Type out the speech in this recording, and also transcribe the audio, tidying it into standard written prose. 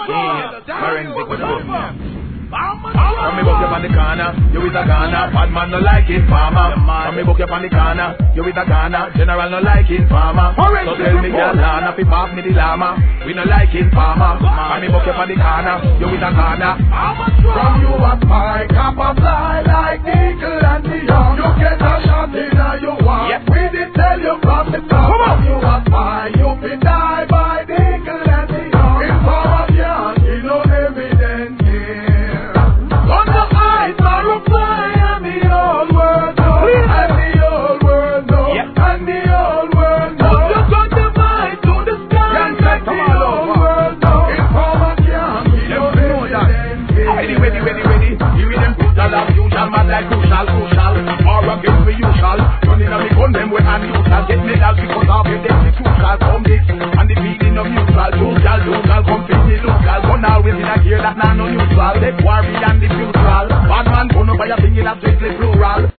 Forensic with boom. When me book you on the corner, you with a Ghana. Bad man no like it, farmer. When me book you on the corner, you with a Ghana. General no like it, farmer. So tell me girl, Lana, fi pass me the llama. We no like it, farmer. When me book you on the corner, you with a Ghana. From you a spy, cap a fly like eagle and the young. You get a shot in your walk. We did tell you from the top. From you a spy, you be die by the eagle and the young. In power can't see no evidence here. On the eyes are a fly and the old world knows. And the old world knows. And the old world knows. You got the mind to the sky. And the old world knows. In power can't see no evidence here. Ready. Give me them pistol as usual, mad like crucial. Or against me usual. Running on me gun them with unusual. Get medals because of your execution. Come this and the feeling of mutual. Local, come fit the local. Gun always in a gear that not unusual. They worry and the future. Bad man gonna buy a thing in a strictly plural.